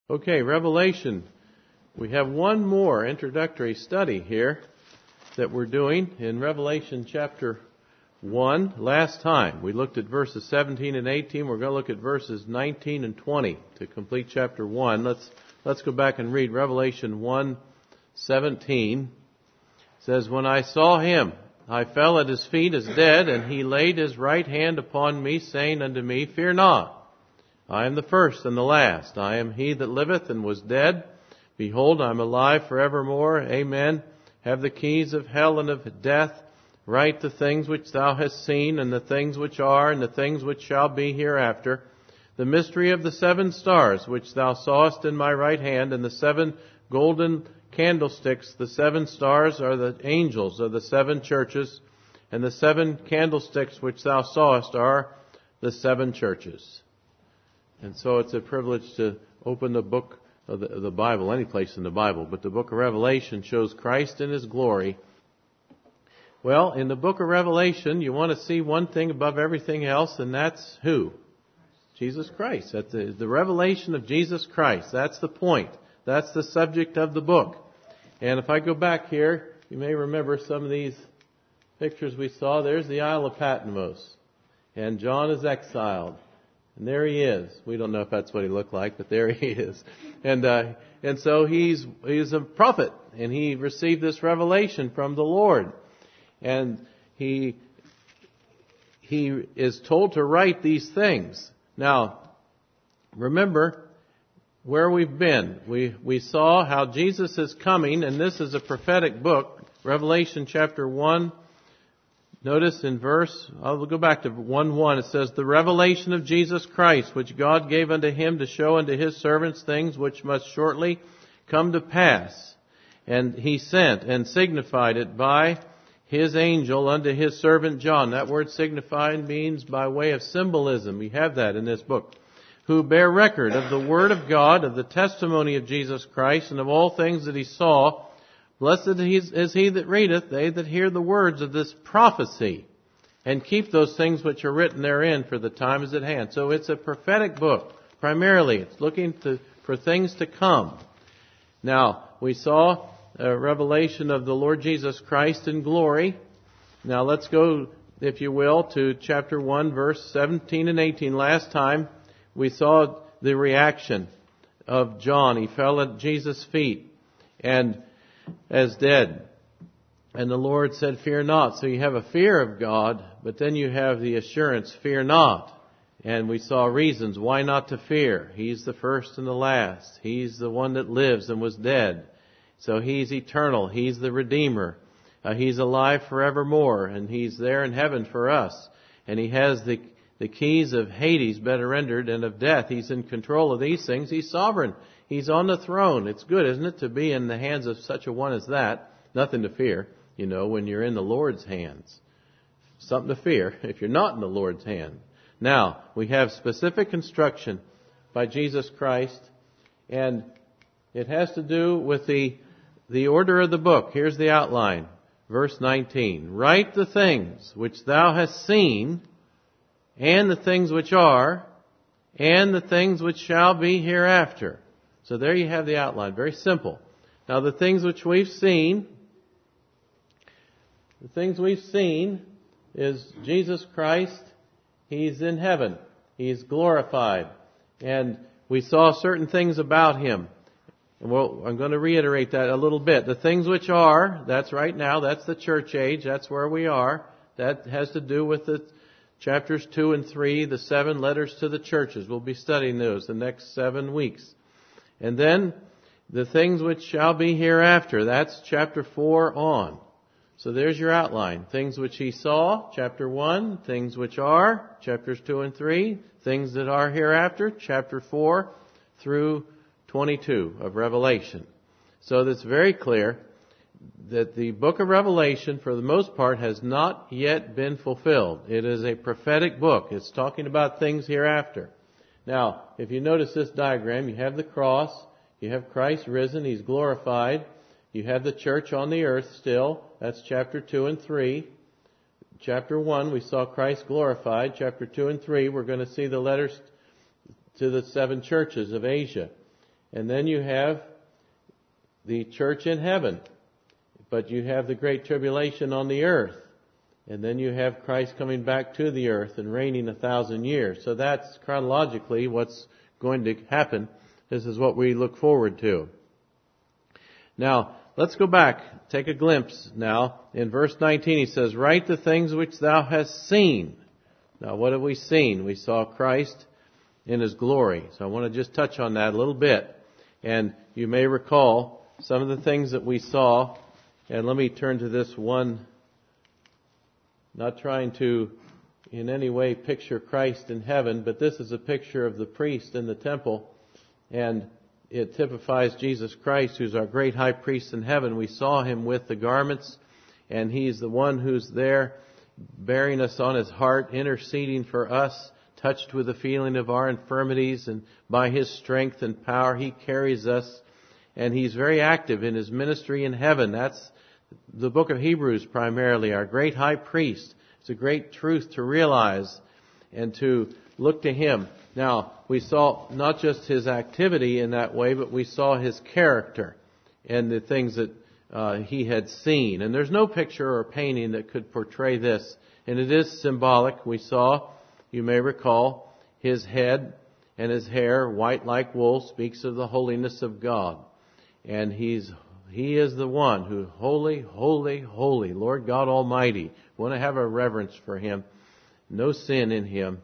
Okay, Revelation. We have one more introductory study here that we're doing in Revelation chapter 1. Last time we looked at verses 17 and 18. We're going to look at verses 19 and 20 to complete chapter 1. Let's go back and read Revelation 1:17. It says, "When I saw him, I fell at his feet as dead, and he laid his right hand upon me, saying unto me, Fear not. I am the first and the last. I am he that liveth and was dead. Behold, I am alive forevermore. Amen. Have the keys of hell and of death. Write the things which thou hast seen, and the things which are, and the things which shall be hereafter. The mystery of the 7 stars, which thou sawest in my right hand, and the 7 golden candlesticks. The 7 stars are the angels of the 7 churches, and the 7 candlesticks which thou sawest are the 7 churches." And so it's a privilege to open the book of the Bible, any place in the Bible, but the book of Revelation shows Christ in His glory. Well, in the book of Revelation, you want to see one thing above everything else, and that's who? Jesus Christ. That's the revelation of Jesus Christ. That's the point. That's the subject of the book. And if I go back here, you may remember some of these pictures we saw. There's the Isle of Patmos, and John is exiled. And there he is. We don't know if that's what he looked like, but there he is. And so he's a prophet, and he received this revelation from the Lord. And he is told to write these things. Now, remember where we've been. We saw how Jesus is coming, and this is a prophetic book. Revelation chapter 1. Notice in I'll go back to 1:1. It says, "The revelation of Jesus Christ, which God gave unto him to show unto his servants things which must shortly come to pass. And he sent and signified it by his angel unto his servant John." That word signified means by way of symbolism. We have that in this book. "Who bear record of the word of God, of the testimony of Jesus Christ, and of all things that he saw. Blessed is he that readeth, they that hear the words of this prophecy, and keep those things which are written therein, for the time is at hand." So it's a prophetic book. Primarily, it's looking for things to come. Now, we saw a revelation of the Lord Jesus Christ in glory. Now let's go, if you will, to chapter 1, verse 17 and 18. Last time, we saw the reaction of John. He fell at Jesus' feet and as dead. And the Lord said, "Fear not." So you have a fear of God, but then you have the assurance, "Fear not." And we saw reasons why not to fear. He's the first and the last. He's the one that lives and was dead. So He's eternal. He's the Redeemer. He's alive forevermore, and He's there in heaven for us. And He has the keys of Hades, better rendered, and of death. He's in control of these things. He's sovereign. He's on the throne. It's good, isn't it, to be in the hands of such a one as that? Nothing to fear, when you're in the Lord's hands. Something to fear if you're not in the Lord's hand. Now, we have specific instruction by Jesus Christ, and it has to do with the order of the book. Here's the outline. Verse 19. "Write the things which thou hast seen, and the things which are, and the things which shall be hereafter." So there you have the outline. Very simple. Now the things which we've seen is Jesus Christ. He's in heaven. He's glorified. And we saw certain things about Him. And I'm going to reiterate that a little bit. The things which are, that's right now, that's the church age. That's where we are. That has to do with the chapters 2 and 3, the 7 letters to the churches. We'll be studying those the next 7 weeks. And then the things which shall be hereafter. That's chapter 4 on. So there's your outline. Things which He saw, chapter 1. Things which are, chapters 2 and 3. Things that are hereafter, chapter 4 through 22 of Revelation. So that's very clear that the book of Revelation, for the most part, has not yet been fulfilled. It is a prophetic book. It's talking about things hereafter. Now, if you notice this diagram, you have the cross, you have Christ risen, He's glorified, you have the church on the earth still, that's chapter 2 and 3. Chapter 1, we saw Christ glorified. Chapter 2 and 3, we're going to see the letters to the 7 churches of Asia. And then you have the church in heaven. But you have the great tribulation on the earth. And then you have Christ coming back to the earth and reigning 1,000 years. So that's chronologically what's going to happen. This is what we look forward to. Now, let's go back. Take a glimpse now. In verse 19 he says, "Write the things which thou hast seen." Now, what have we seen? We saw Christ in His glory. So I want to just touch on that a little bit. And you may recall some of the things that we saw. And let me turn to this one. Not trying to in any way picture Christ in heaven, but this is a picture of the priest in the temple, and it typifies Jesus Christ, who's our great high priest in heaven. We saw Him with the garments, and He's the one who's there bearing us on His heart, interceding for us, touched with the feeling of our infirmities, and by His strength and power He carries us, and He's very active in His ministry in heaven. That's the book of Hebrews primarily, our great high priest. It's a great truth to realize and to look to Him. Now, we saw not just His activity in that way, but we saw His character and the things that He had seen. And there's no picture or painting that could portray this. And it is symbolic. We saw, you may recall, His head and His hair, white like wool, speaks of the holiness of God. And He is the one who, holy, holy, holy, Lord God Almighty. We want to have a reverence for Him. No sin in Him.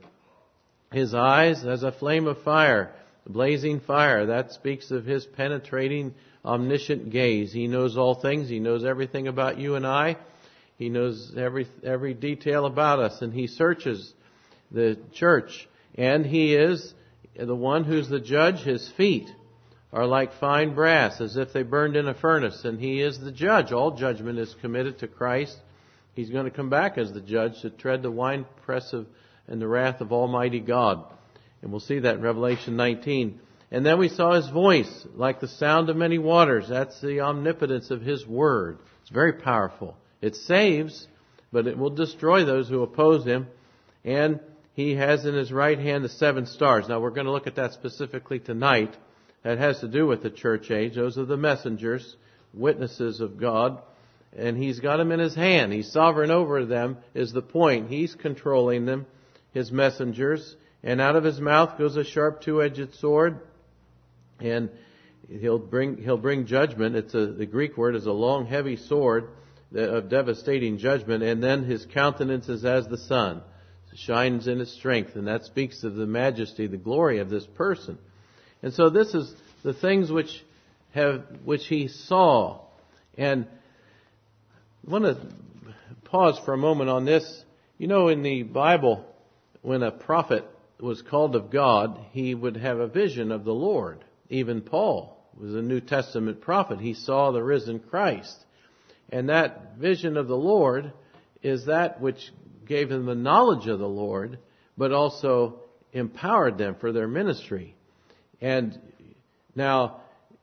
His eyes as a flame of fire, blazing fire. That speaks of His penetrating, omniscient gaze. He knows all things. He knows everything about you and I. He knows every detail about us. And He searches the church. And He is the one who's the judge. His feet are like fine brass, as if they burned in a furnace. And He is the judge. All judgment is committed to Christ. He's going to come back as the judge to tread the winepress and the wrath of Almighty God. And we'll see that in Revelation 19. And then we saw His voice, like the sound of many waters. That's the omnipotence of His word. It's very powerful. It saves, but it will destroy those who oppose Him. And He has in His right hand the 7 stars. Now, we're going to look at that specifically tonight. That has to do with the church age. Those are the messengers, witnesses of God. And He's got them in His hand. He's sovereign over them is the point. He's controlling them, His messengers. And out of His mouth goes a sharp 2-edged sword. And He'll bring judgment. The Greek word is a long, heavy sword of devastating judgment. And then His countenance is as the sun. It shines in its strength. And that speaks of the majesty, the glory of this person. And so this is the things which He saw. And I want to pause for a moment on this. You know, in the Bible, when a prophet was called of God, he would have a vision of the Lord. Even Paul was a New Testament prophet. He saw the risen Christ. And that vision of the Lord is that which gave them the knowledge of the Lord, but also empowered them for their ministry. And now,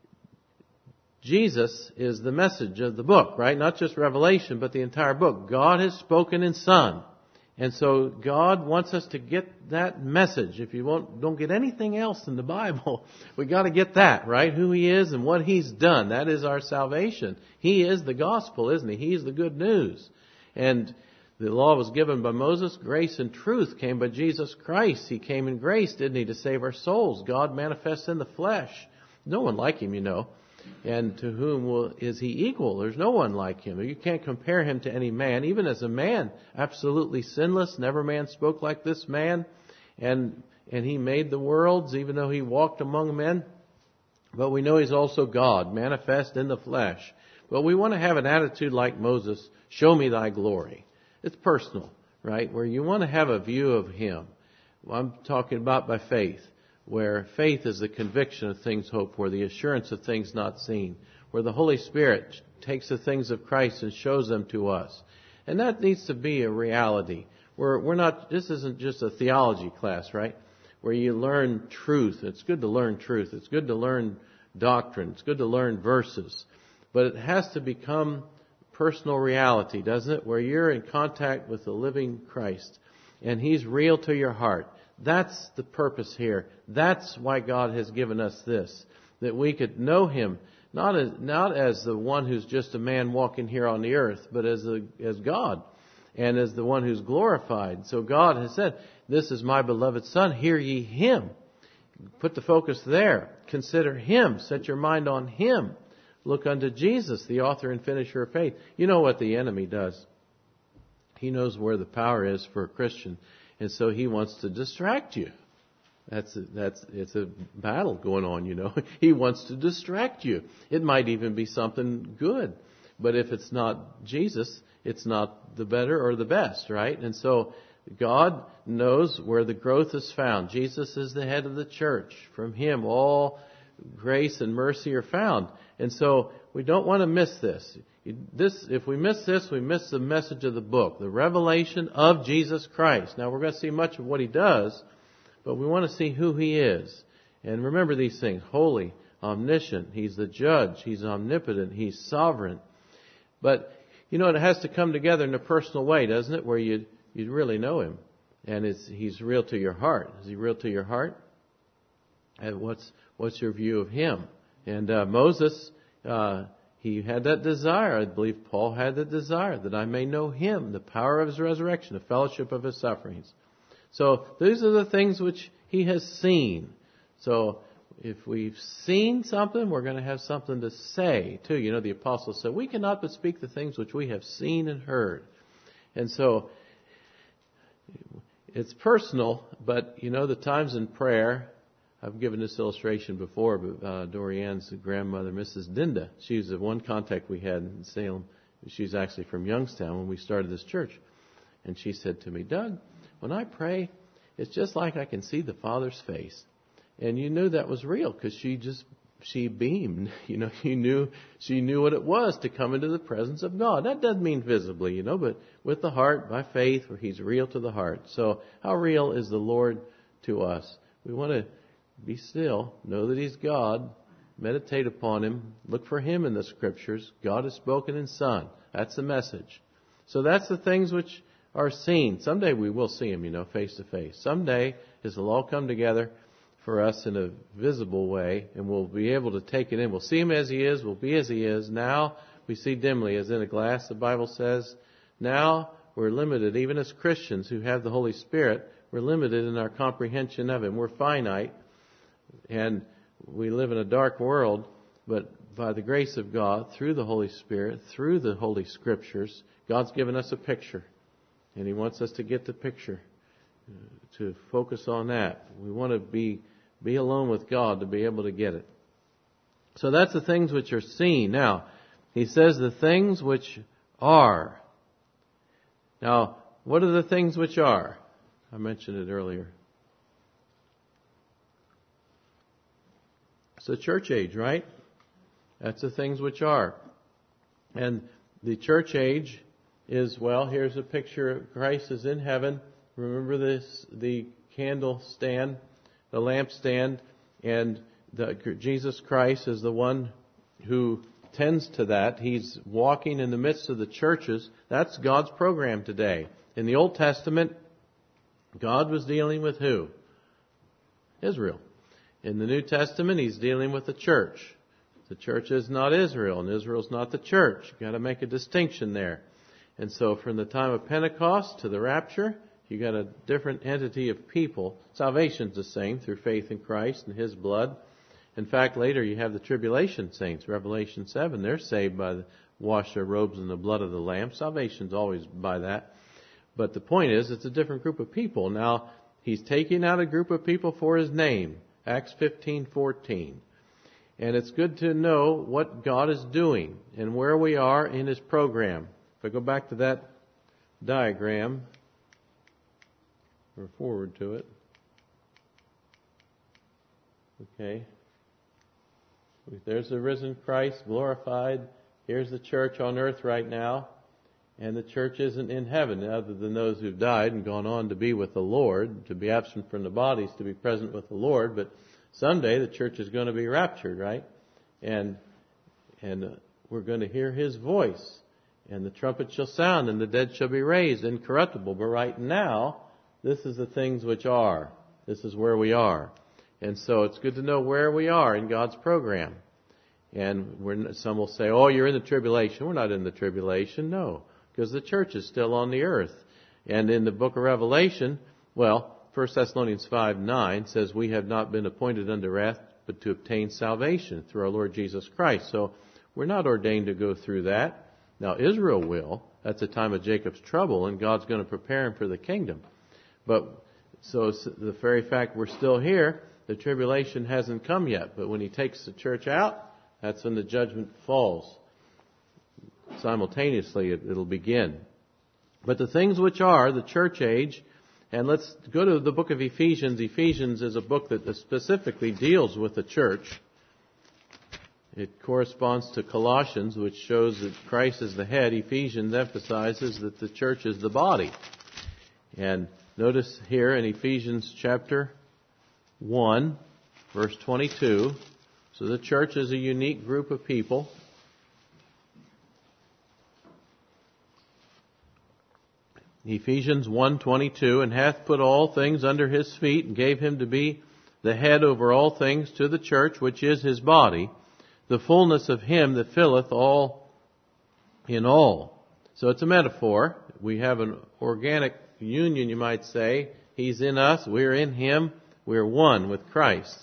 Jesus is the message of the book, right? Not just Revelation, but the entire book. God has spoken in Son. And so God wants us to get that message. If you don't get anything else in the Bible, we got to get that, right? Who He is and what He's done. That is our salvation. He is the gospel, isn't He? He's the good news. And the law was given by Moses. Grace and truth came by Jesus Christ. He came in grace, didn't He, to save our souls. God manifests in the flesh. No one like Him, you know. And to whom is He equal? There's no one like Him. You can't compare Him to any man. Even as a man, absolutely sinless. Never man spoke like this man. And He made the worlds, even though He walked among men. But we know He's also God, manifest in the flesh. But we want to have an attitude like Moses. Show me Thy glory. It's personal, right? Where you want to have a view of Him. Well, I'm talking about by faith. Where faith is the conviction of things hoped for, the assurance of things not seen, where the Holy Spirit takes the things of Christ and shows them to us. And that needs to be a reality. This isn't just a theology class, right? Where you learn truth. It's good to learn truth. It's good to learn doctrine. It's good to learn verses. But it has to become personal reality, doesn't it? Where you're in contact with the living Christ. And He's real to your heart. That's the purpose here. That's why God has given us this. that we could know Him, not as the one who's just a man walking here on the earth, but as God, and as the one who's glorified. So God has said, "This is my beloved Son, hear ye Him." Put the focus there. Consider Him. Set your mind on Him. Look unto Jesus, the author and finisher of faith. You know what the enemy does. He knows where the power is for a Christian, and so he wants to distract you. It's a battle going on, you know. He wants to distract you. It might even be something good, but if it's not Jesus, it's not the better or the best, right? And so God knows where the growth is found. Jesus is the head of the church. From Him, all grace and mercy are found. And so we don't want to miss this. If we miss this, we miss the message of the book, the revelation of Jesus Christ. Now, we're going to see much of what He does, but we want to see who He is. And remember these things: holy, omniscient. He's the judge. He's omnipotent. He's sovereign. But, you know, it has to come together in a personal way, doesn't it? Where you really know Him. And He's real to your heart. Is He real to your heart? And what's your view of Him? And Moses, he had that desire. I believe Paul had that desire, that I may know Him, the power of His resurrection, the fellowship of His sufferings. So these are the things which he has seen. So if we've seen something, we're going to have something to say too. You know, the apostles said, "We cannot but speak the things which we have seen and heard." And so it's personal, but you know, the times in prayer, I've given this illustration before, but Dorian's grandmother, Mrs. Dinda, she was the one contact we had in Salem. She's actually from Youngstown when we started this church. And she said to me, "Doug, when I pray, it's just like I can see the Father's face." And you knew that was real because she beamed. You know, she knew what it was to come into the presence of God. That doesn't mean visibly, you know, but with the heart, by faith, where He's real to the heart. So how real is the Lord to us? We want to be still, know that He's God, meditate upon Him, look for Him in the Scriptures. God is spoken in Son. That's the message. So that's the things which are seen. Someday we will see Him, you know, face to face. Someday this will all come together for us in a visible way, and we'll be able to take it in. We'll see Him as He is. We'll be as He is. Now we see dimly, as in a glass, the Bible says. Now we're limited, even as Christians who have the Holy Spirit, we're limited in our comprehension of Him. We're finite, and we live in a dark world, but by the grace of God, through the Holy Spirit, through the Holy Scriptures, God's given us a picture. And He wants us to get the picture, to focus on that. We want to be alone with God to be able to get it. So that's the things which are seen. Now, He says the things which are. Now, what are the things which are? I mentioned it earlier. It's the church age, right? That's the things which are. And the church age is, well, here's a picture. Christ is in heaven. Remember this, the candle stand, the lampstand, and Jesus Christ is the one who tends to that. He's walking in the midst of the churches. That's God's program today. In the Old Testament, God was dealing with who? Israel. In the New Testament, He's dealing with the church. The church is not Israel, and Israel's not the church. You've got to make a distinction there. And so from the time of Pentecost to the rapture, you got a different entity of people. Salvation's the same through faith in Christ and His blood. In fact, later you have the tribulation saints. Revelation 7, they're saved by the wash their robes in the blood of the Lamb. Salvation's always by that. But the point is, it's a different group of people. Now, He's taking out a group of people for His name. Acts 15:14. And it's good to know what God is doing and where we are in His program. If I go back to that diagram, or forward to it. Okay. There's the risen Christ, glorified. Here's the church on earth right now. And the church isn't in heaven, other than those who've died and gone on to be with the Lord, to be absent from the bodies, to be present with the Lord. But someday the church is going to be raptured, right? And we're going to hear His voice. And the trumpet shall sound, and the dead shall be raised, incorruptible. But right now, this is the things which are. This is where we are. And so it's good to know where we are in God's program. And some will say, oh, you're in the tribulation. We're not in the tribulation. No, because the church is still on the earth. And in the book of Revelation, 1 Thessalonians 5:9 says, we have not been appointed unto wrath, but to obtain salvation through our Lord Jesus Christ. So we're not ordained to go through that. Now Israel will. That's the time of Jacob's trouble, and God's going to prepare him for the kingdom. But so the very fact we're still here, the tribulation hasn't come yet. But when he takes the church out, that's when the judgment falls. Simultaneously, it'll begin. But the things which are the church age, and let's go to the book of Ephesians. Ephesians is a book that specifically deals with the church. It corresponds to Colossians, which shows that Christ is the head. Ephesians emphasizes that the church is the body. And notice here in Ephesians chapter 1, verse 22, so the church is a unique group of people. Ephesians 1:22, and hath put all things under his feet, and gave him to be the head over all things to the church, which is his body, the fullness of him that filleth all in all. So it's a metaphor. We have an organic union, you might say. He's in us, we're in him, we're one with Christ.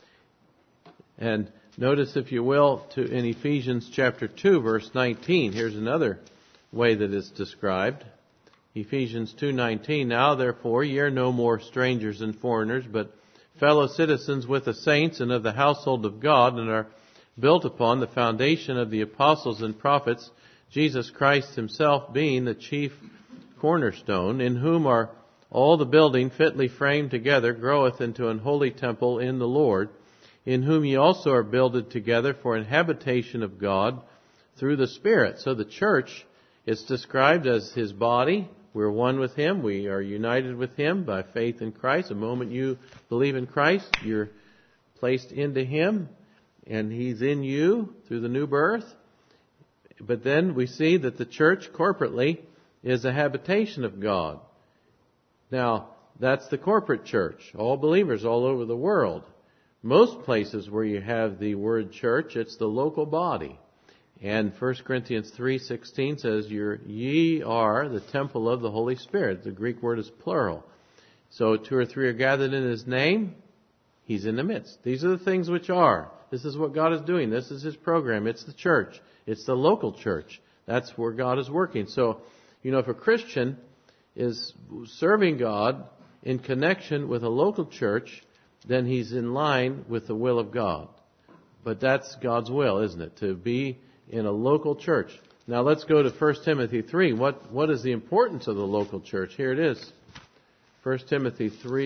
And notice, if you will, in Ephesians chapter 2, verse 19, here's another way that it's described. Ephesians 2:19, now therefore ye are no more strangers and foreigners, but fellow citizens with the saints and of the household of God, and are built upon the foundation of the apostles and prophets, Jesus Christ himself being the chief cornerstone, in whom are all the building fitly framed together groweth into an holy temple in the Lord, in whom ye also are builded together for an habitation of God through the Spirit. So the church is described as his body. We're one with him. We are united with him by faith in Christ. The moment you believe in Christ, you're placed into him, and he's in you through the new birth. But then we see that the church corporately is a habitation of God. Now, that's the corporate church, all believers all over the world. Most places where you have the word church, it's the local body. And 1 Corinthians 3:16 says, ye are the temple of the Holy Spirit. The Greek word is plural. So 2 or 3 are gathered in his name, he's in the midst. These are the things which are. This is what God is doing. This is his program. It's the church. It's the local church. That's where God is working. So, if a Christian is serving God in connection with a local church, then he's in line with the will of God. But that's God's will, isn't it? To be in a local church. Now let's go to 1 Timothy 3. What is the importance of the local church? Here it is. 1 Timothy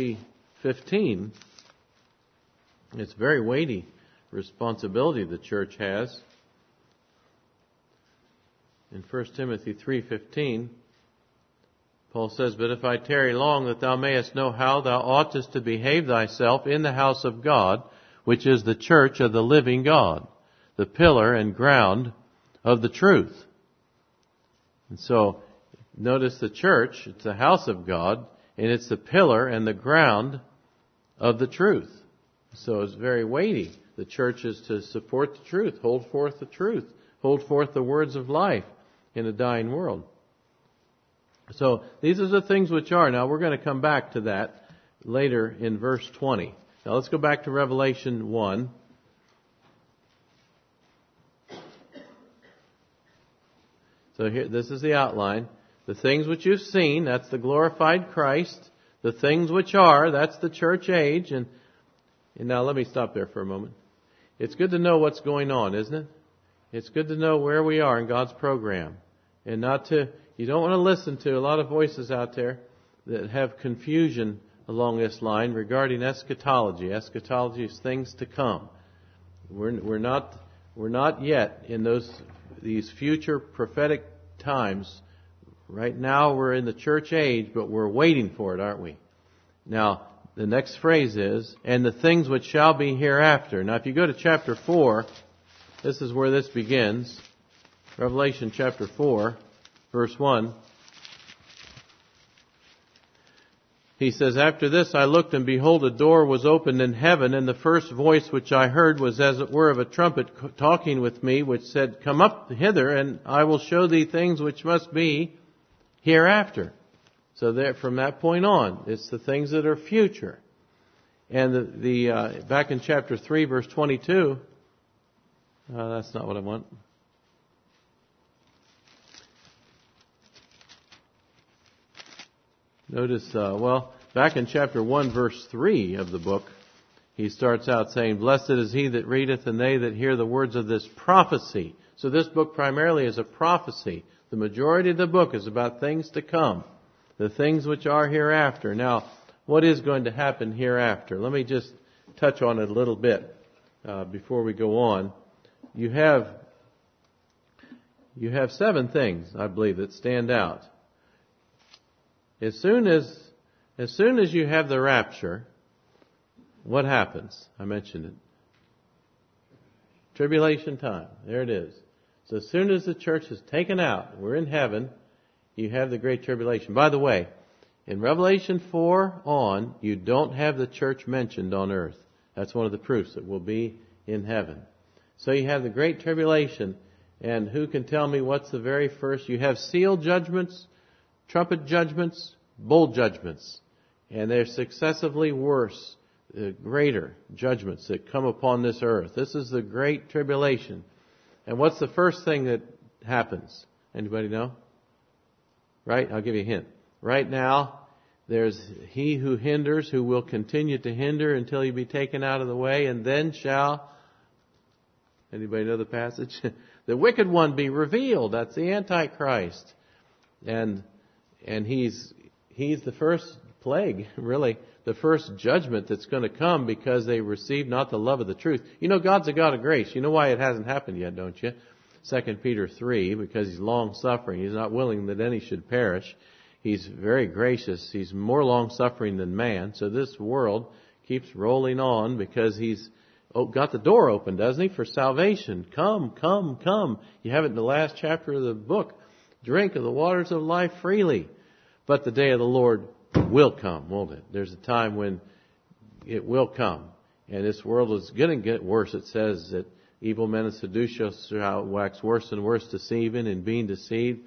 3:15. It's a very weighty responsibility the church has. In 1 Timothy 3:15, Paul says, but if I tarry long, that thou mayest know how thou oughtest to behave thyself in the house of God, which is the church of the living God, the pillar and ground of the truth. And so, notice the church, it's the house of God, and it's the pillar and the ground of the truth. So it's very weighty. The church is to support the truth, hold forth the truth, hold forth the words of life in a dying world. So these are the things which are. Now we're going to come back to that later in verse 20. Now let's go back to Revelation 1. So here, this is the outline. The things which you've seen, that's the glorified Christ. The things which are, that's the church age. And now let me stop there for a moment. It's good to know what's going on, isn't it? It's good to know where we are in God's program. And you don't want to listen to a lot of voices out there that have confusion along this line regarding eschatology. Eschatology is things to come. We're not yet in these future prophetic times. Right now we're in the church age, but we're waiting for it, aren't we? Now, the next phrase is, and the things which shall be hereafter. Now, if you go to chapter 4, this is where this begins. Revelation chapter 4, verse 1. He says, "After this I looked, and behold, a door was opened in heaven, and the first voice which I heard was as it were of a trumpet talking with me, which said, Come up hither, and I will show thee things which must be hereafter." So that from that point on, it's the things that are future. And back in chapter 3, verse 22, that's not what I want. Notice, back in chapter 1, verse 3 of the book, he starts out saying, "Blessed is he that readeth, and they that hear the words of this prophecy." So this book primarily is a prophecy. The majority of the book is about things to come, the things which are hereafter. Now, what is going to happen hereafter? Let me just touch on it a little bit before we go on. You have 7 things, I believe, that stand out. As soon as you have the rapture, what happens? I mentioned it. Tribulation time. There it is. So as soon as the church is taken out, we're in heaven, you have the Great Tribulation. By the way, in Revelation 4 on, you don't have the church mentioned on earth. That's one of the proofs that we'll be in heaven. So you have the Great Tribulation, and who can tell me what's the very first? You have seal judgments, trumpet judgments, bowl judgments, and they're successively worse, greater judgments that come upon this earth. This is the Great Tribulation. And what's the first thing that happens? Anybody know? Right? I'll give you a hint. Right now, there's he who hinders, who will continue to hinder until he be taken out of the way, and then shall, anybody know the passage? The wicked one be revealed. That's the Antichrist. And he's the first plague, really, the first judgment that's going to come because they receive not the love of the truth. You know, God's a God of grace. You know why it hasn't happened yet, don't you? 2 Peter 3, because He's long-suffering. He's not willing that any should perish. He's very gracious. He's more long-suffering than man. So this world keeps rolling on because He's got the door open, doesn't He, for salvation. Come, come, come. You have it in the last chapter of the book. Drink of the waters of life freely. But the day of the Lord will come, won't it? There's a time when it will come. And this world is going to get worse. It says that evil men and seducers shall wax worse and worse, deceiving and being deceived.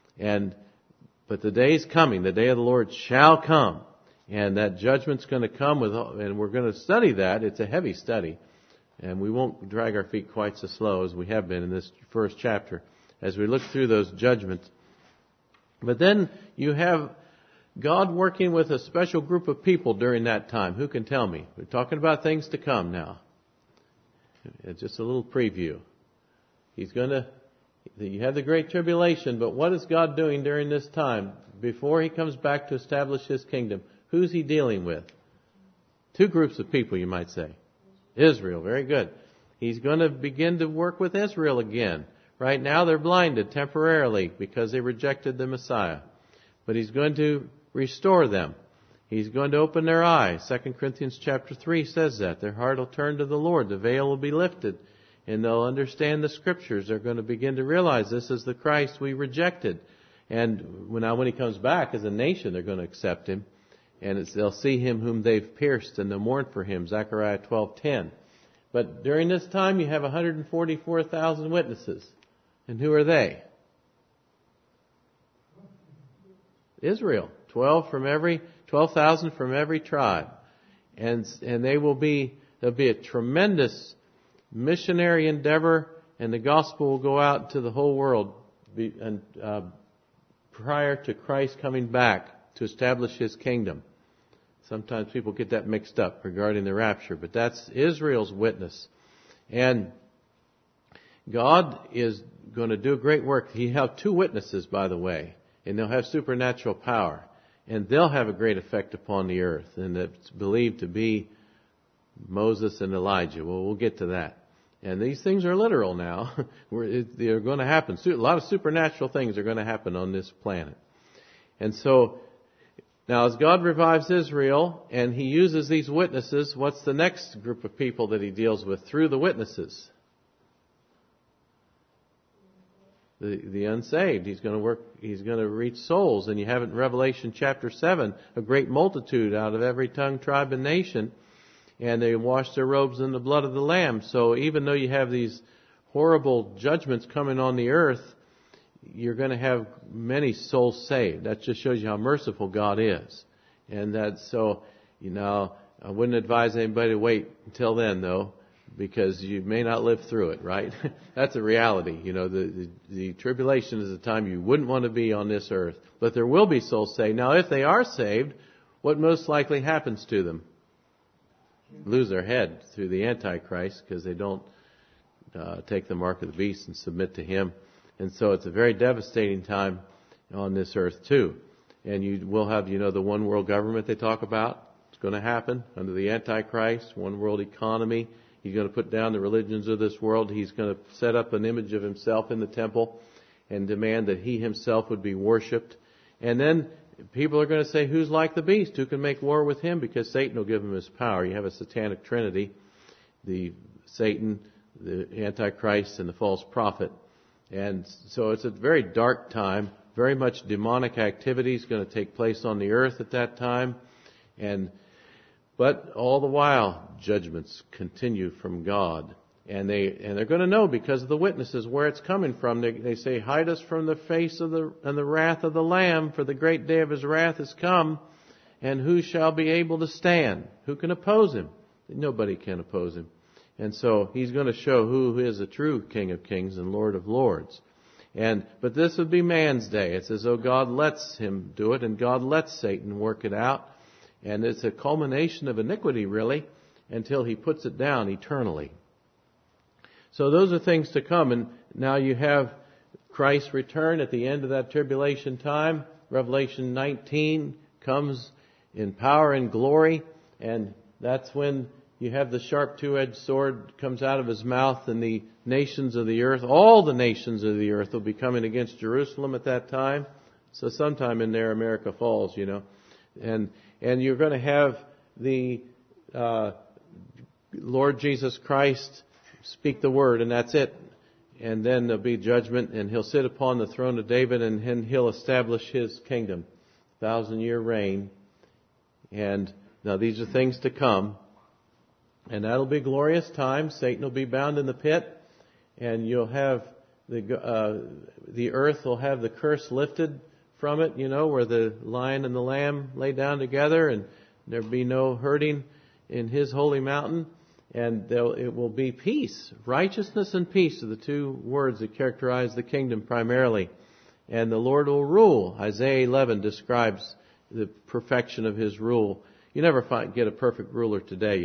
But the day is coming. The day of the Lord shall come. And that judgment's going to come and we're going to study that. It's a heavy study. And we won't drag our feet quite so slow as we have been in this first chapter as we look through those judgments. But then you have God working with a special group of people during that time. Who can tell me? We're talking about things to come now. It's just a little preview. You have the Great Tribulation, but what is God doing during this time? Before He comes back to establish His kingdom, who's He dealing with? 2 groups of people, you might say. Israel, very good. He's going to begin to work with Israel again. Right now they're blinded temporarily because they rejected the Messiah. But He's going to restore them. He's going to open their eyes. 2 Corinthians chapter 3 says that. Their heart will turn to the Lord. The veil will be lifted. And they'll understand the Scriptures. They're going to begin to realize this is the Christ we rejected. And when He comes back as a nation, they're going to accept Him. And they'll see Him whom they've pierced, and they'll mourn for Him. Zechariah 12:10. But during this time, you have 144,000 witnesses. And who are they? Israel. 12,000 from every tribe. And there'll be a tremendous missionary endeavor, and the gospel will go out to the whole world prior to Christ coming back to establish His kingdom. Sometimes people get that mixed up regarding the rapture, but that's Israel's witness. And God is going to do a great work. He have 2 witnesses, by the way, and they'll have supernatural power. And they'll have a great effect upon the earth. And it's believed to be Moses and Elijah. Well, we'll get to that. And these things are literal now. They're going to happen. A lot of supernatural things are going to happen on this planet. And so, now as God revives Israel and He uses these witnesses, what's the next group of people that He deals with through the witnesses? the unsaved. He's going to reach souls. And you have it in Revelation chapter 7, a great multitude out of every tongue, tribe, and nation. And they wash their robes in the blood of the Lamb. So even though you have these horrible judgments coming on the earth, you're going to have many souls saved. That just shows you how merciful God is. And so, I wouldn't advise anybody to wait until then, though, because you may not live through it, right? That's a reality. The tribulation is a time you wouldn't want to be on this earth. But there will be souls saved. Now, if they are saved, what most likely happens to them? Lose their head through the Antichrist, because they don't take the mark of the beast and submit to him. And so it's a very devastating time on this earth too. And you will have, the one world government they talk about. It's going to happen under the Antichrist, one world economy. He's going to put down the religions of this world. He's going to set up an image of himself in the temple and demand that he himself would be worshipped. And then people are going to say, who's like the beast? Who can make war with him? Because Satan will give him his power. You have a satanic trinity, the Satan, the Antichrist, and the false prophet. And so it's a very dark time. Very much demonic activity is going to take place on the earth at that time. But all the while, judgments continue from God. And they're going to know because of the witnesses where it's coming from. They say, hide us from the face of the wrath of the Lamb, for the great day of his wrath has come. And who shall be able to stand? Who can oppose him? Nobody can oppose him. And so he's going to show who is a true King of Kings and Lord of Lords. But this would be man's day. It's as though God lets him do it, and God lets Satan work it out. And it's a culmination of iniquity, really, until he puts it down eternally. So those are things to come. And now you have Christ's return at the end of that tribulation time. Revelation 19 comes in power and glory. And that's when you have the sharp two-edged sword comes out of his mouth, and the nations of the earth, all the nations of the earth will be coming against Jerusalem at that time. So sometime in there, America falls, And you're going to have the Lord Jesus Christ speak the word, and that's it. And then there'll be judgment, and he'll sit upon the throne of David, and then he'll establish his kingdom, 1,000-year reign. And now these are things to come. And that'll be a glorious time. Satan will be bound in the pit, and you'll have the earth will have the curse lifted from it, where the lion and the lamb lay down together, and there'll be no hurting in his holy mountain. And it will be peace. Righteousness and peace are the two words that characterize the kingdom primarily. And the Lord will rule. Isaiah 11 describes the perfection of his rule. You never get a perfect ruler today,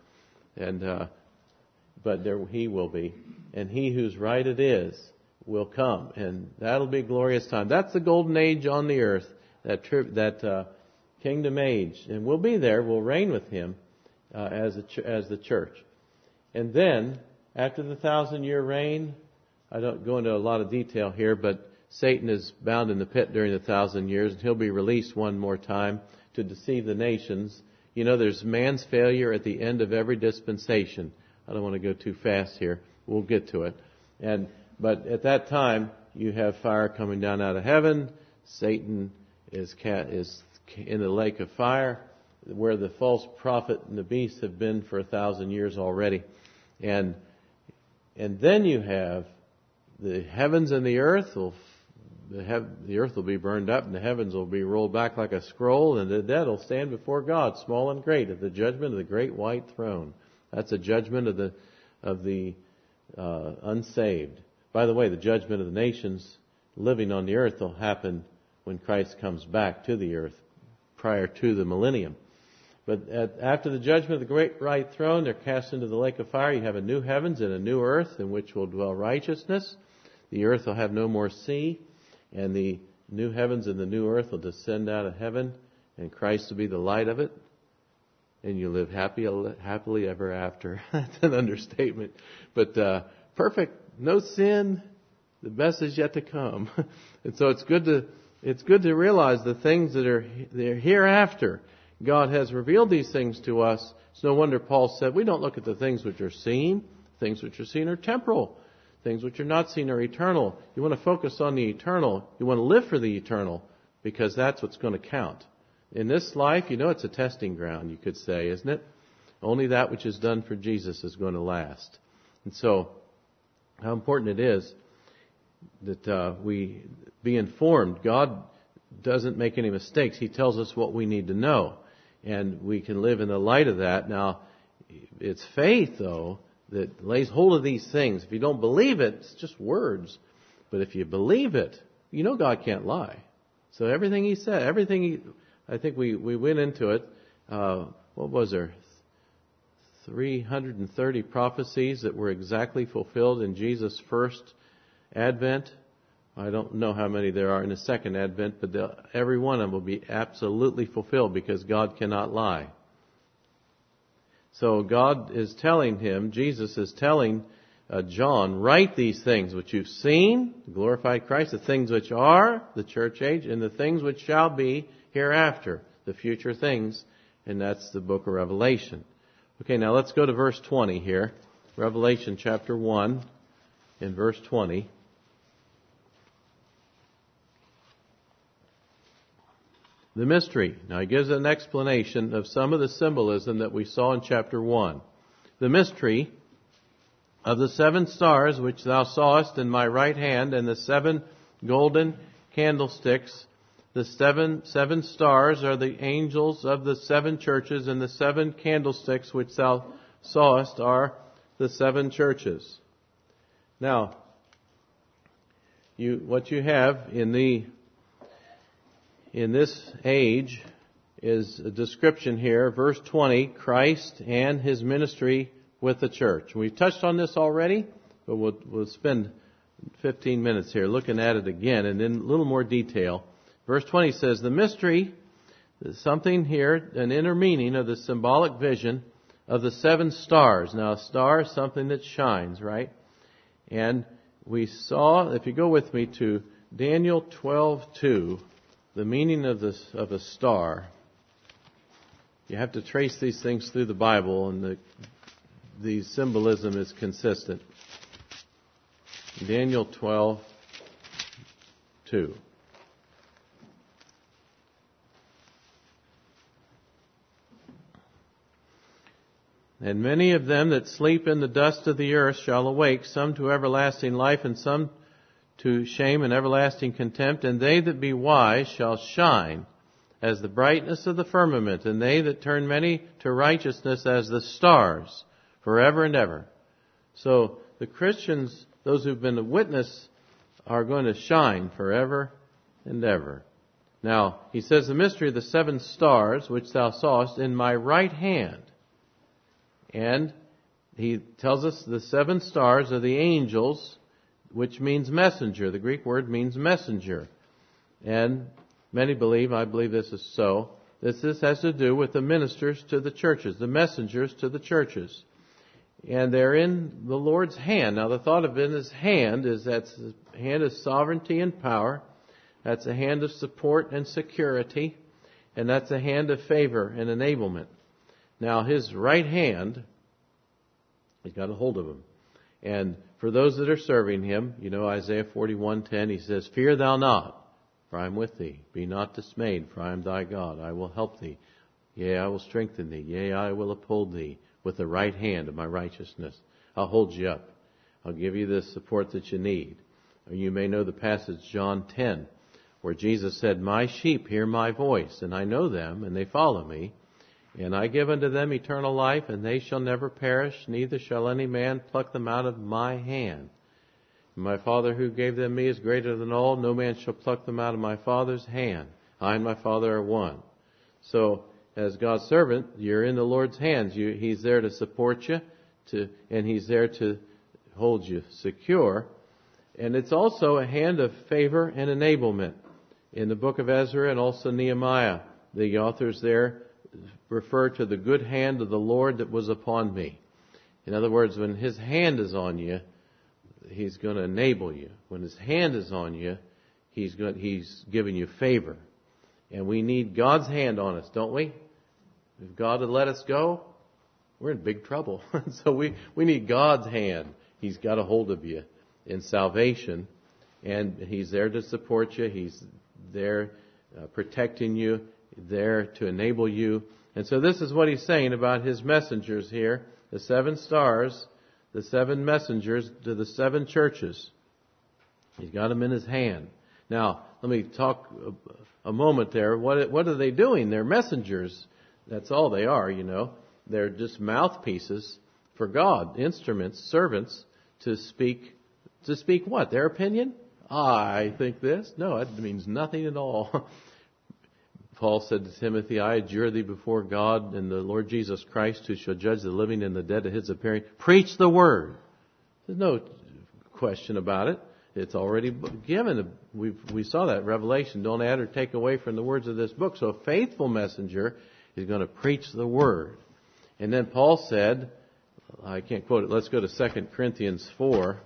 but he will be. And he whose right it is will come. And that'll be a glorious time. That's the golden age on the earth, that kingdom age. And we'll be there. We'll reign with him as the church. And then, after the 1,000-year reign, I don't go into a lot of detail here, but Satan is bound in the pit during the 1,000 years, and he'll be released one more time to deceive the nations. There's man's failure at the end of every dispensation. I don't want to go too fast here. We'll get to it. But at that time, you have fire coming down out of heaven. Satan is in the lake of fire, where the false prophet and the beast have been for 1,000 years already. And then you have the heavens and the earth the earth will be burned up, and the heavens will be rolled back like a scroll, and the dead will stand before God, small and great, at the judgment of the great white throne. That's a judgment of the unsaved. By the way, the judgment of the nations living on the earth will happen when Christ comes back to the earth, prior to the millennium. But after the judgment of the great white throne, they're cast into the lake of fire. You have a new heavens and a new earth in which will dwell righteousness. The earth will have no more sea. And the new heavens and the new earth will descend out of heaven, and Christ will be the light of it. And you live happily ever after. That's an understatement. But perfect, no sin, the best is yet to come. And so it's good to realize the things they're hereafter. God has revealed these things to us. It's no wonder Paul said, we don't look at the things which are seen. Things which are seen are temporal. things which are not seen are eternal. You want to focus on the eternal. You want to live for the eternal, because that's what's going to count. In this life, it's a testing ground, you could say, isn't it? Only that which is done for Jesus is going to last. And so, how important it is that we be informed. God doesn't make any mistakes. He tells us what we need to know. And we can live in the light of that. Now, it's faith, though, that lays hold of these things. If you don't believe it, it's just words. But if you believe it, God can't lie. So everything He said, I think we went into it. What was there? 330 prophecies that were exactly fulfilled in Jesus' first advent. I don't know how many there are in the second advent, but every one of them will be absolutely fulfilled, because God cannot lie. So God is telling him, Jesus is telling John, write these things which you've seen, the glorified Christ, the things which are, the church age, and the things which shall be hereafter, the future things, and that's the book of Revelation. Okay, now let's go to verse 20 here. Revelation chapter 1 in verse 20. The mystery. Now he gives an explanation of some of the symbolism that we saw in chapter 1. The mystery of the 7 stars which thou sawest in my right hand, and the 7 golden candlesticks. The seven stars are the angels of the 7 churches, and the 7 candlesticks which thou sawest are the 7 churches. Now, what you have in this age is a description here, verse 20, Christ and His ministry with the church. We've touched on this already, but we'll spend 15 minutes here looking at it again and in a little more detail. Verse 20 says, the mystery, something here, an inner meaning of the symbolic vision of the 7 stars. Now, a star is something that shines, right? And we saw, if you go with me to Daniel 12:2, the meaning of a star. You have to trace these things through the Bible, and the symbolism is consistent. Daniel 12:2. And many of them that sleep in the dust of the earth shall awake, some to everlasting life, and some to shame and everlasting contempt. And they that be wise shall shine as the brightness of the firmament, and they that turn many to righteousness as the stars, forever and ever. So the Christians, those who've been a witness, are going to shine forever and ever. Now, he says, the mystery of the 7 stars, which thou sawest in my right hand. And he tells us the 7 stars are the angels, which means messenger. The Greek word means messenger. And many believe, I believe this is so, this has to do with the ministers to the churches, the messengers to the churches. And they're in the Lord's hand. Now the thought of in His hand is that's a hand of sovereignty and power. That's a hand of support and security. And that's a hand of favor and enablement. Now His right hand, He's got a hold of Him. And for those that are serving Him, Isaiah 41:10, He says, fear thou not, for I am with thee. Be not dismayed, for I am thy God. I will help thee. Yea, I will strengthen thee. Yea, I will uphold thee with the right hand of my righteousness. I'll hold you up. I'll give you the support that you need. Or you may know the passage, John 10, where Jesus said, my sheep hear my voice, and I know them, and they follow me. And I give unto them eternal life, and they shall never perish, neither shall any man pluck them out of my hand. My Father who gave them me is greater than all. No man shall pluck them out of my Father's hand. I and my Father are one. So, as God's servant, you're in the Lord's hands. He's there to support you, and He's there to hold you secure. And it's also a hand of favor and enablement. In the book of Ezra and also Nehemiah, the authors there refer to the good hand of the Lord that was upon me. In other words, when His hand is on you, He's going to enable you. When His hand is on you, He's giving you favor. And we need God's hand on us, don't we? If God had let us go, we're in big trouble. So we need God's hand. He's got a hold of you. in salvation. And He's there to support you. He's there protecting you, there to enable you. And so this is what He's saying about His messengers here. The 7 stars, the 7 messengers to the 7 churches. He's got them in His hand. Now, let me talk a moment there. What are they doing? They're messengers. That's all they are, They're just mouthpieces for God, instruments, servants to speak what? Their opinion? I think this. No, it means nothing at all. Paul said to Timothy, I adjure thee before God and the Lord Jesus Christ, who shall judge the living and the dead at His appearing. Preach the word. There's no question about it. It's already given. We saw that in Revelation. Don't add or take away from the words of this book. So a faithful messenger is going to preach the word. And then Paul said, I can't quote it. Let's go to 2 Corinthians 4.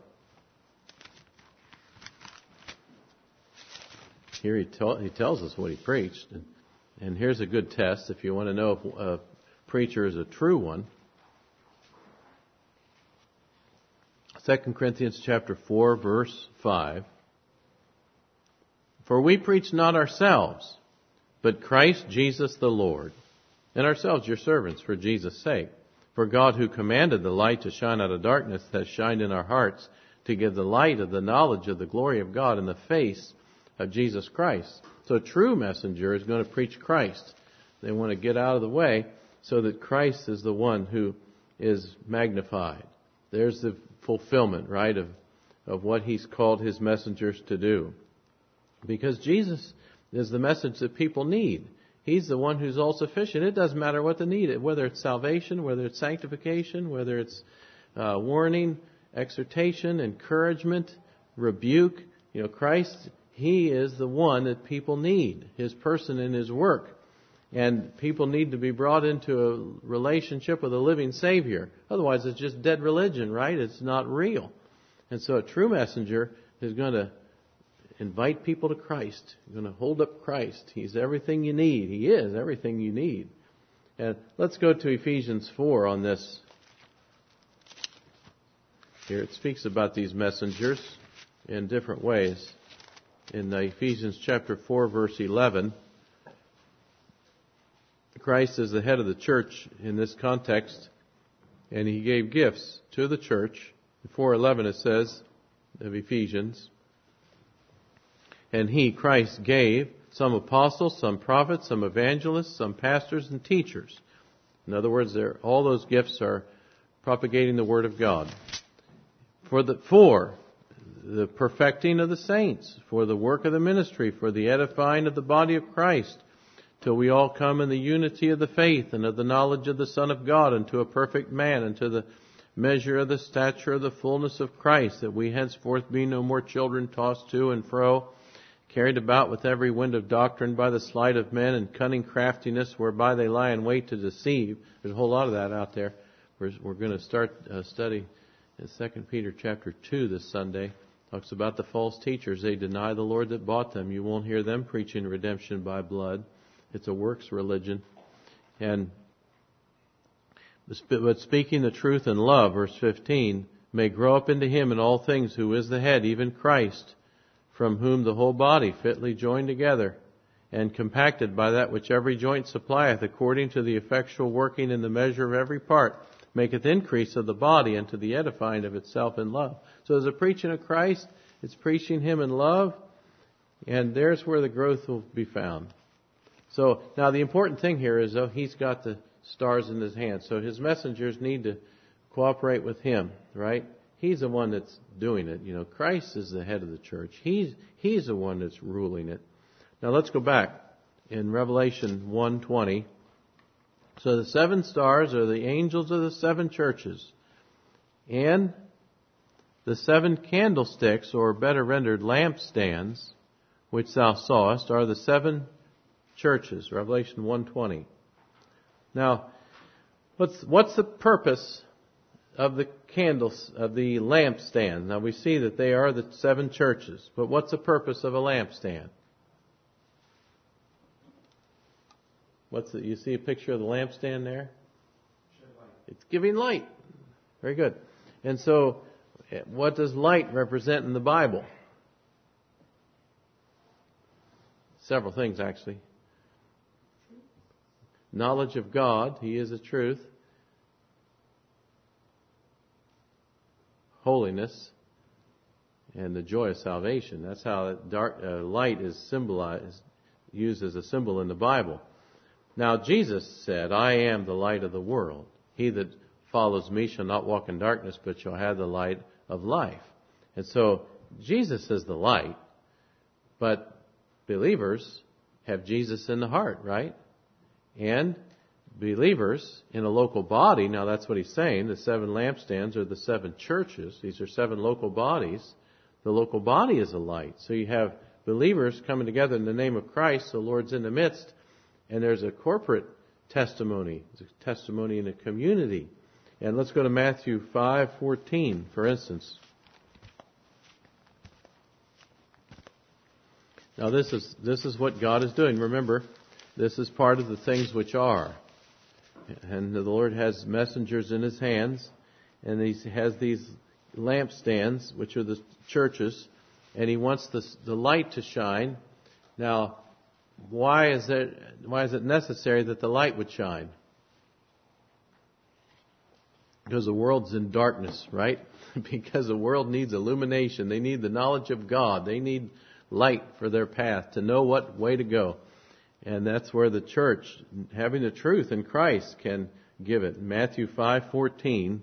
Here he tells us what he preached. And here's a good test if you want to know if a preacher is a true one. 2 Corinthians chapter 4, verse 5. For we preach not ourselves, but Christ Jesus the Lord, and ourselves your servants for Jesus' sake. For God, who commanded the light to shine out of darkness, has shined in our hearts to give the light of the knowledge of the glory of God in the face of Jesus Christ. So a true messenger is going to preach Christ. They want to get out of the way so that Christ is the one who is magnified. There's the fulfillment, right, of what He's called His messengers to do. Because Jesus is the message that people need. He's the one who's all sufficient. It doesn't matter what the need is, whether it's salvation, whether it's sanctification, whether it's warning, exhortation, encouragement, rebuke. Christ, He is the one that people need, His person and His work. And people need to be brought into a relationship with a living Savior. Otherwise, it's just dead religion, right? It's not real. And so a true messenger is going to invite people to Christ. He's going to hold up Christ. He's everything you need. He is everything you need. And let's go to Ephesians 4 on this. Here it speaks about these messengers in different ways. In Ephesians chapter 4, verse 11, Christ is the head of the church in this context, and He gave gifts to the church. In 4:11 it says of Ephesians, and He, Christ, gave some apostles, some prophets, some evangelists, some pastors and teachers. In other words, all those gifts are propagating the Word of God. For the perfecting of the saints, for the work of the ministry, for the edifying of the body of Christ, till we all come in the unity of the faith and of the knowledge of the Son of God, unto a perfect man, unto the measure of the stature of the fullness of Christ, that we henceforth be no more children tossed to and fro, carried about with every wind of doctrine by the sleight of men and cunning craftiness, whereby they lie in wait to deceive. There's a whole lot of that out there. We're going to start a study in 2 Peter chapter 2 this Sunday. Talks about the false teachers. They deny the Lord that bought them. You won't hear them preaching redemption by blood. It's a works religion. But speaking the truth in love, verse 15, may grow up into Him in all things, who is the head, even Christ, from whom the whole body, fitly joined together and compacted by that which every joint supplieth, according to the effectual working in the measure of every part, maketh increase of the body unto the edifying of itself in love. So as a preaching of Christ, it's preaching Him in love, and there's where the growth will be found. So now the important thing here is, though, He's got the stars in His hand. So His messengers need to cooperate with Him, right? He's the one that's doing it. Christ is the head of the church. He's the one that's ruling it. Now let's go back in Revelation 1:20. So the 7 stars are the angels of the 7 churches. And the 7 candlesticks, or better rendered lampstands, which thou sawest, are the 7 churches. Revelation 1:20. Now, what's the purpose of the candles, of the lampstand? Now we see that they are the 7 churches. But what's the purpose of a lampstand? You see a picture of the lampstand there? It's giving light. Very good. And so What does light represent in the Bible? Several things, actually. Knowledge of God, He is the truth. Holiness, and the joy of salvation. That's how light is symbolized, used as a symbol in the Bible. Now, Jesus said, I am the light of the world. He that follows me shall not walk in darkness, but shall have the light of life. And so, Jesus is the light, but believers have Jesus in the heart, right? And believers in a local body, now that's what he's saying, the 7 lampstands are the 7 churches. These are 7 local bodies. The local body is a light. So you have believers coming together in the name of Christ, the Lord's in the midst, and there's a corporate testimony. It's a testimony in a community. And let's go to Matthew 5:14, for instance. Now this is what God is doing. Remember, this is part of the things which are. And the Lord has messengers in His hands, and He has these lampstands, which are the churches, and He wants the light to shine. Now, why is it necessary that the light would shine? Because the world's in darkness, right? Because the world needs illumination. They need the knowledge of God. They need light for their path, to know what way to go. And that's where the church, having the truth in Christ, can give it. Matthew 5:14,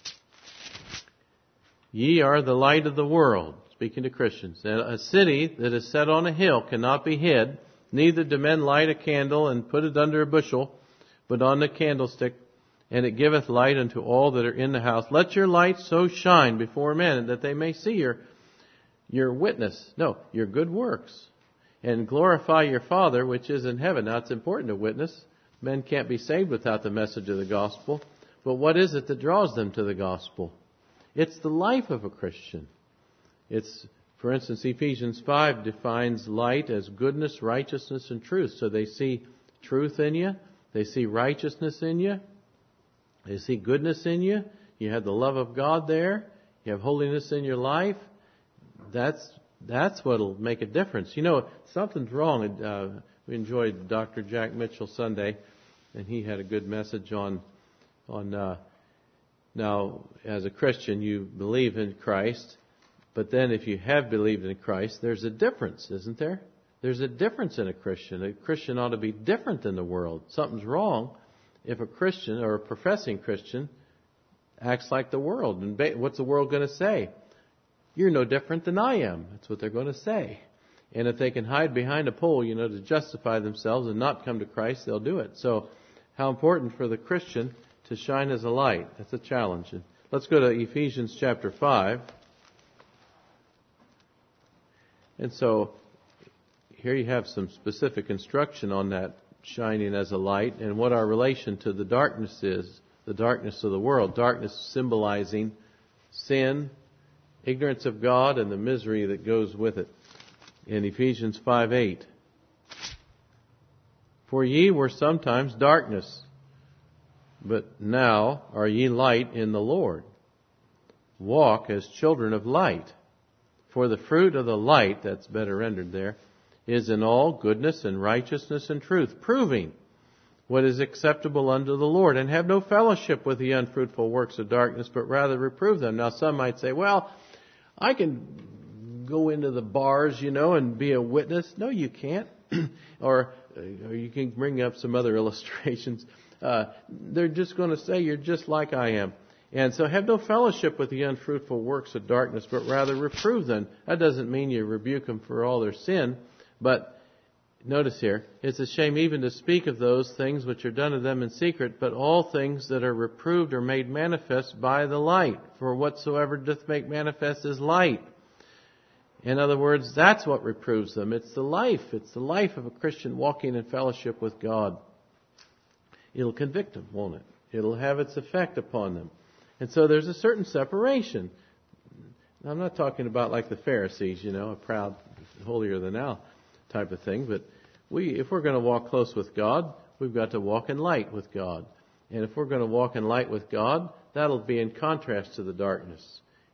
ye are the light of the world, speaking to Christians. And a city that is set on a hill cannot be hid, neither do men light a candle and put it under a bushel, but on the candlestick, and it giveth light unto all that are in the house. Let your light so shine before men that they may see your witness, your good works, and glorify your Father which is in heaven. Now it's important to witness. Men can't be saved without the message of the gospel. But what is it that draws them to the gospel? It's the life of a Christian. It's, for instance, Ephesians 5 defines light as goodness, righteousness, and truth. So they see truth in you. They see righteousness in you. They see goodness in you. You have the love of God there. You have holiness in your life. That's what'll make a difference. Something's wrong. We enjoyed Dr. Jack Mitchell Sunday, and he had a good message on now, as a Christian, you believe in Christ, but then if you have believed in Christ, there's a difference, isn't there? There's a difference in a Christian. A Christian ought to be different than the world. Something's wrong if a Christian or a professing Christian acts like the world. And what's the world going to say? You're no different than I am. That's what they're going to say. And if they can hide behind a pole, to justify themselves and not come to Christ, they'll do it. So how important for the Christian to shine as a light. That's a challenge. Let's go to Ephesians chapter 5. And so here you have some specific instruction on that shining as a light and what our relation to the darkness is, the darkness of the world. Darkness symbolizing sin, ignorance of God, and the misery that goes with it. In Ephesians 5:8, for ye were sometimes darkness, but now are ye light in the Lord. Walk as children of light. For the fruit of the light, that's better rendered there, is in all goodness and righteousness and truth, proving what is acceptable unto the Lord, and have no fellowship with the unfruitful works of darkness, but rather reprove them. Now some might say, well, I can go into the bars, and be a witness. No, you can't. or you can bring up some other illustrations. They're just going to say you're just like I am. And so have no fellowship with the unfruitful works of darkness, but rather reprove them. That doesn't mean you rebuke them for all their sin. But notice here, it's a shame even to speak of those things which are done of them in secret, but all things that are reproved are made manifest by the light. For whatsoever doth make manifest is light. In other words, that's what reproves them. It's the life. It's the life of a Christian walking in fellowship with God. It'll convict them, won't it? It'll have its effect upon them. And so there's a certain separation. Now, I'm not talking about like the Pharisees, a proud, holier than thou type of thing. But if we're going to walk close with God, we've got to walk in light with God. And if we're going to walk in light with God, that'll be in contrast to the darkness.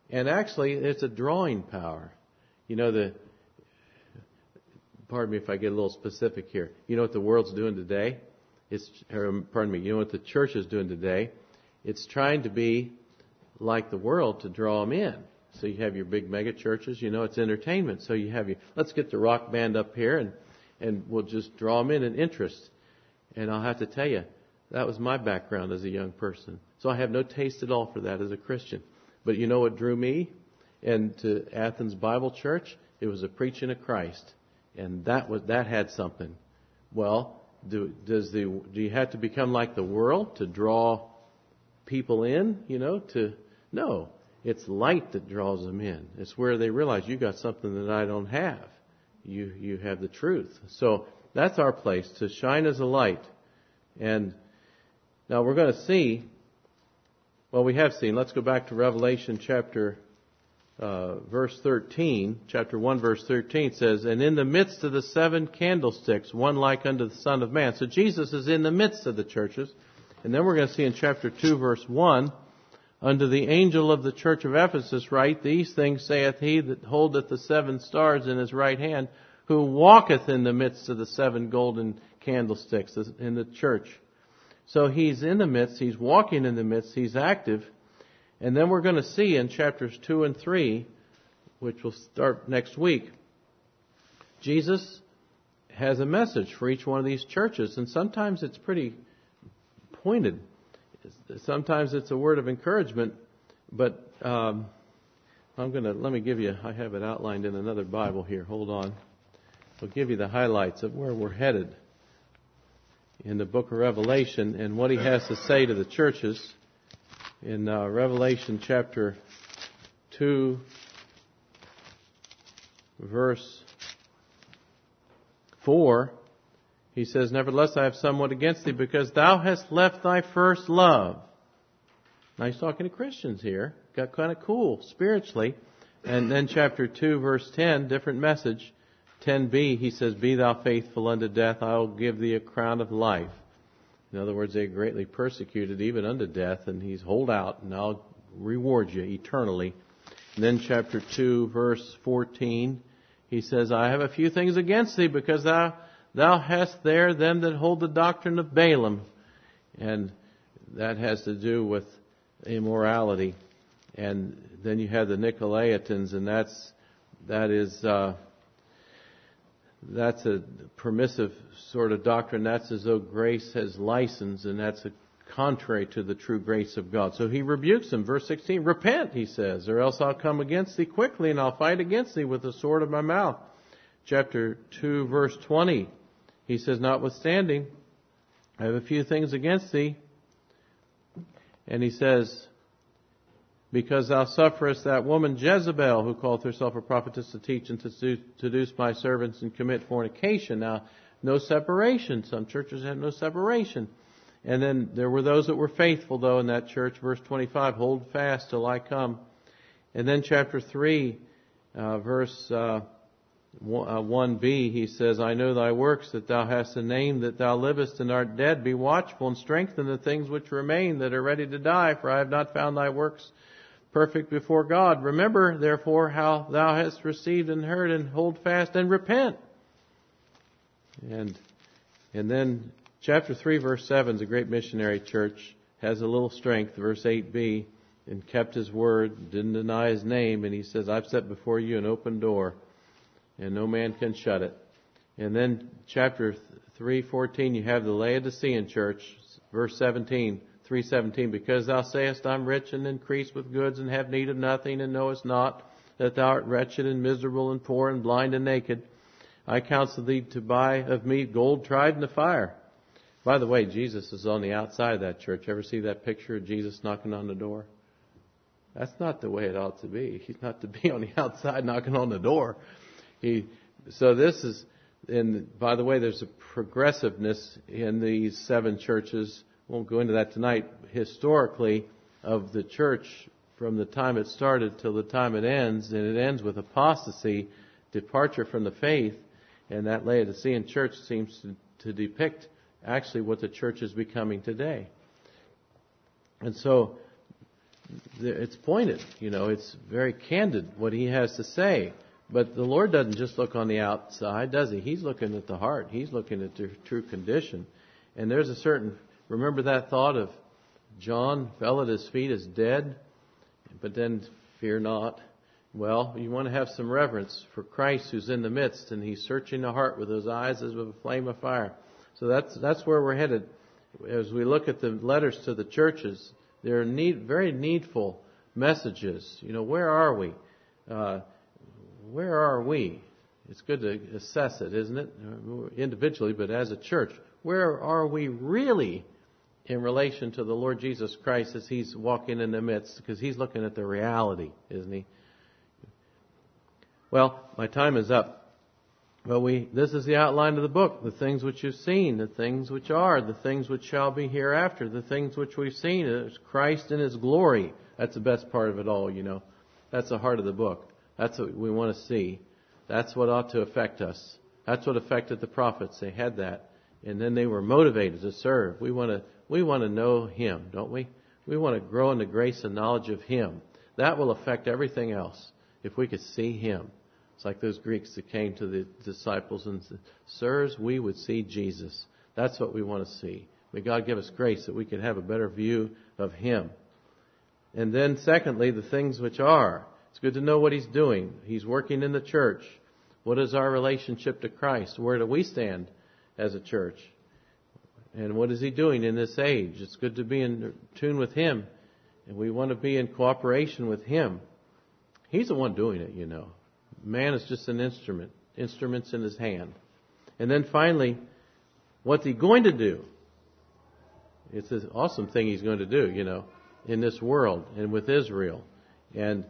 And actually, it's a drawing power. You know, pardon me if I get a little specific here. You know what the world's doing today? You know what the church is doing today? It's trying to be like the world to draw them in. So you have your big mega churches, you know, it's entertainment. So you have let's get the rock band up here and we'll just draw them in interest. And I'll have to tell you, that was my background as a young person. So I have no taste at all for that as a Christian. But you know what drew me into Athens Bible Church? It was the preaching of Christ. And that had something. Well, do you have to become like the world to draw people in, you know, no. It's light that draws them in. It's where they realize you got something that I don't have. You have the truth. So that's our place, to shine as a light. And now we're going to see, well, we have seen, let's go back to Revelation chapter verse 13, chapter 1 verse 13 says, and in the midst of the 7 candlesticks, one like unto the Son of Man. So Jesus is in the midst of the churches. And then we're going to see in chapter 2 verse 1, unto the angel of the church of Ephesus write, these things saith he that holdeth the 7 stars in his right hand, who walketh in the midst of the 7 golden candlesticks in the church. So he's in the midst, he's walking in the midst, he's active. And then we're going to see in chapters 2 and 3, which will start next week, Jesus has a message for each one of these churches. And sometimes it's pretty pointed. Sometimes it's a word of encouragement. But let me give you, I have it outlined in another Bible here. Hold on. I'll give you the highlights of where we're headed in the book of Revelation and what he has to say to the churches. In Revelation chapter 2, verse 4, he says, nevertheless I have somewhat against thee, because thou hast left thy first love. Now he's talking to Christians here. Got kind of cool spiritually. And then chapter 2, verse 10, different message. 10b, he says, be thou faithful unto death, I will give thee a crown of life. In other words, they greatly persecuted even unto death, and he's hold out, and I'll reward you eternally. And then chapter 2, verse 14, he says, I have a few things against thee, because thou hast there them that hold the doctrine of Balaam. And that has to do with immorality. And then you have the Nicolaitans, and that's a permissive sort of doctrine. That's as though grace has license, and that's contrary to the true grace of God. So he rebukes them. Verse 16, repent, he says, or else I'll come against thee quickly, and I'll fight against thee with the sword of my mouth. Chapter 2, verse 20, he says, notwithstanding, I have a few things against thee. And he says, because thou sufferest that woman Jezebel, who calleth herself a prophetess, to teach and to seduce my servants and commit fornication. Now, no separation. Some churches have no separation. And then there were those that were faithful, though, in that church. Verse 25, hold fast till I come. And then chapter 3, verse 1b, he says, I know thy works, that thou hast a name, that thou livest and art dead. Be watchful and strengthen the things which remain that are ready to die, for I have not found thy works perfect before God. Remember, therefore, how thou hast received and heard, and hold fast and repent. And then chapter 3, verse 7 is a great missionary church, has a little strength. Verse 8b, and kept his word, didn't deny his name, and he says, I've set before you an open door, and no man can shut it. And then chapter 3:14, you have the Laodicean church, verse 17, 3:17, because thou sayest, I'm rich and increase with goods and have need of nothing, and knowest not that thou art wretched and miserable and poor and blind and naked. I counsel thee to buy of me gold tried in the fire. By the way, Jesus is on the outside of that church. Ever see that picture of Jesus knocking on the door? That's not the way it ought to be. He's not to be on the outside knocking on the door. So this is, and by the way, there's a progressiveness in these 7 churches. Won't go into that tonight. Historically, of the church, from the time it started till the time it ends, and it ends with apostasy, departure from the faith, and that Laodicean church seems to depict actually what the church is becoming today. And so it's pointed. It's very candid what he has to say. But the Lord doesn't just look on the outside, does he? He's looking at the heart. He's looking at the true condition. And there's remember that thought of John fell at his feet as dead, but then fear not. Well, you want to have some reverence for Christ who's in the midst, and he's searching the heart with those eyes as with a flame of fire. So that's where we're headed. As we look at the letters to the churches, they're very needful messages. Where are we? Where are we? It's good to assess it, isn't it? Individually, but as a church. Where are we really in relation to the Lord Jesus Christ as he's walking in the midst? Because he's looking at the reality, isn't he? Well, my time is up. But this is the outline of the book. The things which you've seen, the things which are, the things which shall be hereafter, the things which we've seen is Christ in his glory. That's the best part of it all, That's the heart of the book. That's what we want to see. That's what ought to affect us. That's what affected the prophets. They had that. And then they were motivated to serve. We want to know him, don't we? We want to grow in the grace and knowledge of him. That will affect everything else if we could see him. It's like those Greeks that came to the disciples and said, "Sirs, we would see Jesus." That's what we want to see. May God give us grace that we can have a better view of him. And then secondly, the things which are. It's good to know what he's doing. He's working in the church. What is our relationship to Christ? Where do we stand as a church? And what is he doing in this age? It's good to be in tune with him. And we want to be in cooperation with him. He's the one doing it, Man is just an instrument. Instruments in his hand. And then finally, what's he going to do? It's an awesome thing he's going to do, in this world and with Israel. And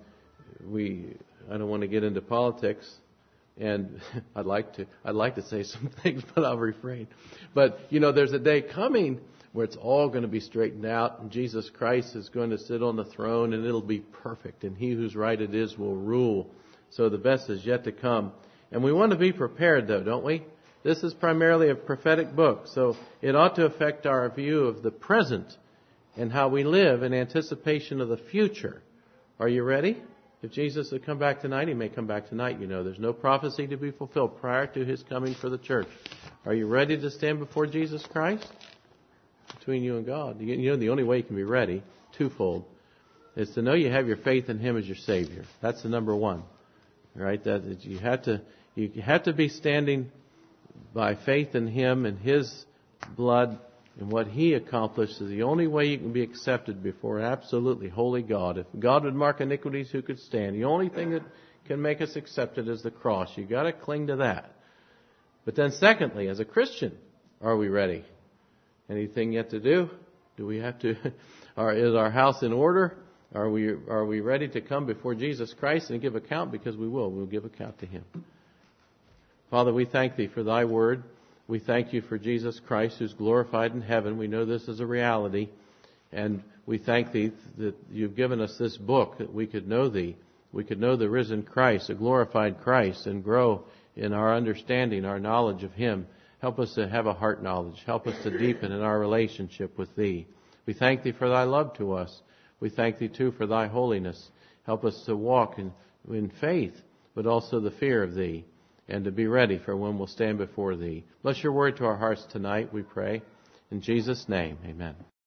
I don't want to get into politics, and I'd like to say some things, but I'll refrain. But, there's a day coming where it's all going to be straightened out, and Jesus Christ is going to sit on the throne, and it'll be perfect, and he whose right it is will rule. So the best is yet to come. And we want to be prepared, though, don't we? This is primarily a prophetic book, so it ought to affect our view of the present and how we live in anticipation of the future. Are you ready? If Jesus would come back tonight, he may come back tonight, There's no prophecy to be fulfilled prior to his coming for the church. Are you ready to stand before Jesus Christ? Between you and God. The only way you can be ready, twofold, is to know you have your faith in him as your Savior. That's the number one. Right? That you have to be standing by faith in him and his blood and what he accomplished is the only way you can be accepted before an absolutely holy God. If God would mark iniquities, who could stand? The only thing that can make us accepted is the cross. You've got to cling to that. But then secondly, as a Christian, are we ready? Anything yet to do? Do we have to? Is our house in order? Are we ready to come before Jesus Christ and give account? Because we will. We'll give account to him. Father, we thank thee for thy word. We thank you for Jesus Christ who's glorified in heaven. We know this is a reality. And we thank thee that you've given us this book that we could know thee. We could know the risen Christ, the glorified Christ, and grow in our understanding, our knowledge of him. Help us to have a heart knowledge. Help us to deepen in our relationship with thee. We thank thee for thy love to us. We thank thee too for thy holiness. Help us to walk in faith, but also the fear of thee, and to be ready for when we'll stand before thee. Bless your word to our hearts tonight, we pray. In Jesus' name, amen.